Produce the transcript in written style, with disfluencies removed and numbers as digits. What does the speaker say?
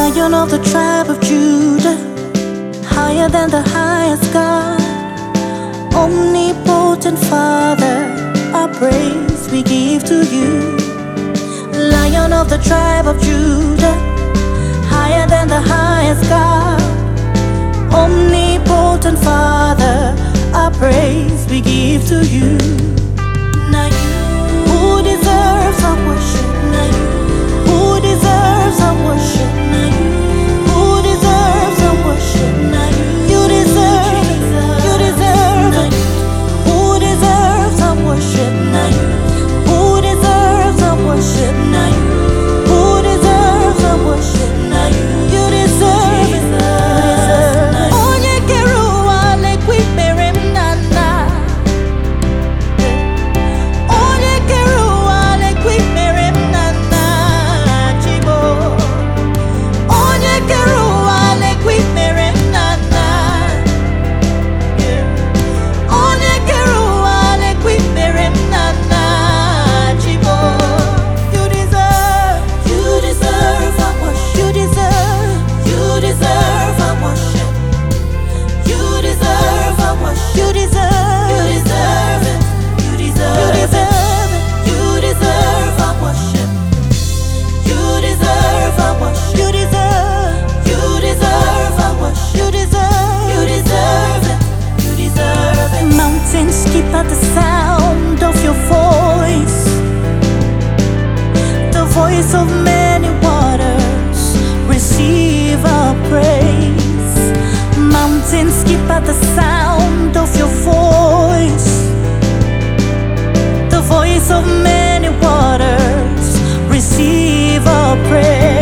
Lion of the tribe of Judah, higher than the highest God, omnipotent Father, our praise we give to you. Lion of the tribe of Judah, higher than the highest God, omnipotent Father, our praise we give to you. Now you, who deserves our worship? Now you, who deserves our worship? Now you, who deserves our worship? Now you deserve it. You deserve it. Who deserves our worship? Now you, who deserves our worship? Now you, who deserves our worship? Now you deserve it. Onye kere ụwa lekwa ikpere m na nna. Onye kere ụwa lekwa ikpere m na nna. Chibo. Onye kere ụwa lekwa ikpere m na nna. Onye kere ụwa lekwa ikpere m na nna. Chibo. You deserve our worship. You deserve our worship. You deserve our worship. You deserve it. You deserve it. You deserve our worship. You deserve our worship. You deserve our worship. You deserve it. You deserve it. Mountains skip at the sound of your voice, the voice of many waters. Receive our praise. Mountains skip at the sound of your voice, the voice of many waters. Receive our praise.